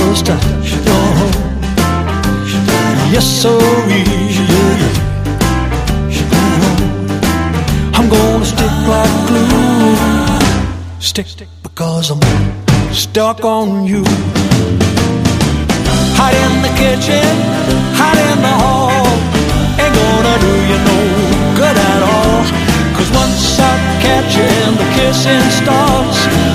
lover's touch. Oh, yes, sirree, yeah, yeah. I'm gonna stick like glue. Stick because I'm stuck on you. Hide in the kitchen, hide in the hall. Ain't gonna do you no good at all. 'Cause once I catch you and the kissing starts,